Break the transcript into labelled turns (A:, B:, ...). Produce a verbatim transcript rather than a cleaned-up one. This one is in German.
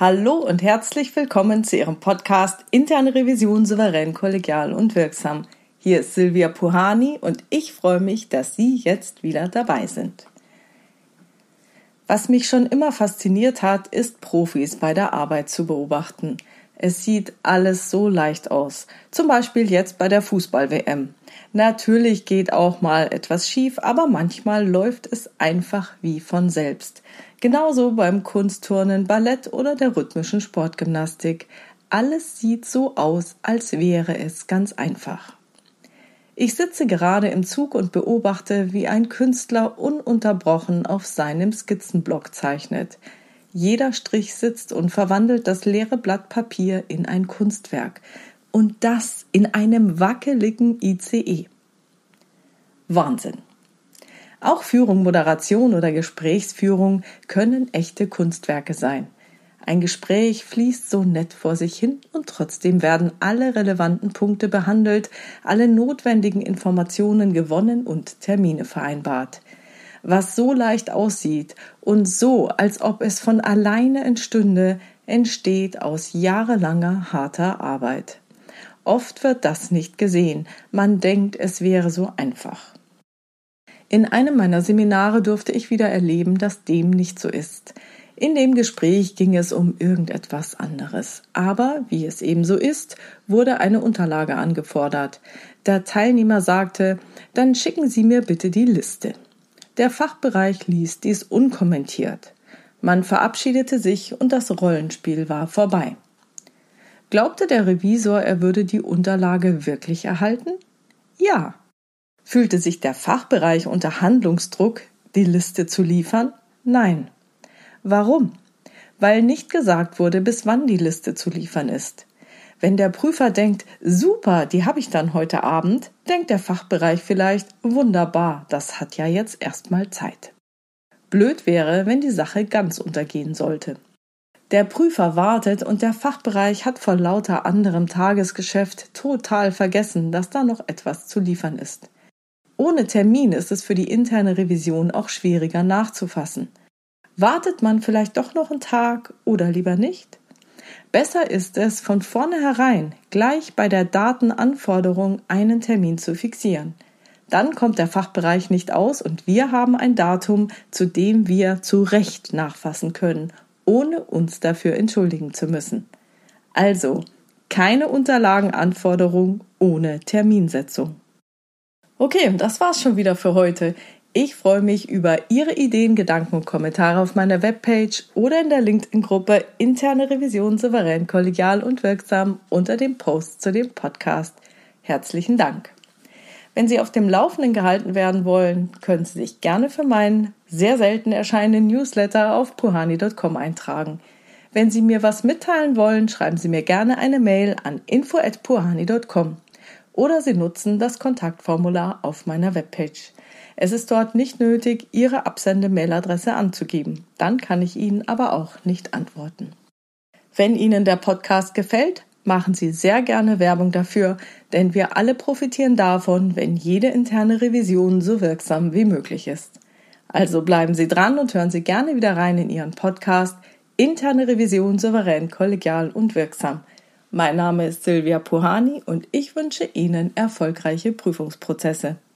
A: Hallo und herzlich willkommen zu Ihrem Podcast Interne Revision souverän, kollegial und wirksam. Hier ist Silvia Puhani und ich freue mich, dass Sie jetzt wieder dabei sind. Was mich schon immer fasziniert hat, ist Profis bei der Arbeit zu beobachten. Es sieht alles so leicht aus, zum Beispiel jetzt bei der Fußball-W M. Natürlich geht auch mal etwas schief, aber manchmal läuft es einfach wie von selbst. Genauso beim Kunstturnen, Ballett oder der rhythmischen Sportgymnastik. Alles sieht so aus, als wäre es ganz einfach. Ich sitze gerade im Zug und beobachte, wie ein Künstler ununterbrochen auf seinem Skizzenblock zeichnet. Jeder Strich sitzt und verwandelt das leere Blatt Papier in ein Kunstwerk. Und das in einem wackeligen I C E. Wahnsinn! Auch Führung, Moderation oder Gesprächsführung können echte Kunstwerke sein. Ein Gespräch fließt so nett vor sich hin und trotzdem werden alle relevanten Punkte behandelt, alle notwendigen Informationen gewonnen und Termine vereinbart. Was so leicht aussieht und so, als ob es von alleine entstünde, entsteht aus jahrelanger harter Arbeit. Oft wird das nicht gesehen, man denkt, es wäre so einfach. In einem meiner Seminare durfte ich wieder erleben, dass dem nicht so ist. In dem Gespräch ging es um irgendetwas anderes. Aber, wie es eben so ist, wurde eine Unterlage angefordert. Der Teilnehmer sagte, dann schicken Sie mir bitte die Liste. Der Fachbereich ließ dies unkommentiert. Man verabschiedete sich und das Rollenspiel war vorbei. Glaubte der Revisor, er würde die Unterlage wirklich erhalten? Ja. Fühlte sich der Fachbereich unter Handlungsdruck, die Liste zu liefern? Nein. Warum? Weil nicht gesagt wurde, bis wann die Liste zu liefern ist. Wenn der Prüfer denkt, super, die habe ich dann heute Abend, denkt der Fachbereich vielleicht, wunderbar, das hat ja jetzt erstmal Zeit. Blöd wäre, wenn die Sache ganz untergehen sollte. Der Prüfer wartet und der Fachbereich hat vor lauter anderem Tagesgeschäft total vergessen, dass da noch etwas zu liefern ist. Ohne Termin ist es für die interne Revision auch schwieriger nachzufassen. Wartet man vielleicht doch noch einen Tag oder lieber nicht? Besser ist es, von vornherein gleich bei der Datenanforderung einen Termin zu fixieren. Dann kommt der Fachbereich nicht aus und wir haben ein Datum, zu dem wir zu Recht nachfassen können, ohne uns dafür entschuldigen zu müssen. Also, keine Unterlagenanforderung ohne Terminsetzung. Okay, das war's schon wieder für heute. Ich freue mich über Ihre Ideen, Gedanken und Kommentare auf meiner Webpage oder in der LinkedIn-Gruppe Interne Revision souverän, kollegial und wirksam unter dem Post zu dem Podcast. Herzlichen Dank. Wenn Sie auf dem Laufenden gehalten werden wollen, können Sie sich gerne für meinen sehr selten erscheinenden Newsletter auf puhani punkt com eintragen. Wenn Sie mir was mitteilen wollen, schreiben Sie mir gerne eine Mail an info at puhani punkt com oder Sie nutzen das Kontaktformular auf meiner Webpage. Es ist dort nicht nötig, Ihre Absende-Mailadresse anzugeben. Dann kann ich Ihnen aber auch nicht antworten. Wenn Ihnen der Podcast gefällt, machen Sie sehr gerne Werbung dafür, denn wir alle profitieren davon, wenn jede interne Revision so wirksam wie möglich ist. Also bleiben Sie dran und hören Sie gerne wieder rein in Ihren Podcast Interne Revision souverän, kollegial und wirksam. Mein Name ist Silvia Puhani und ich wünsche Ihnen erfolgreiche Prüfungsprozesse.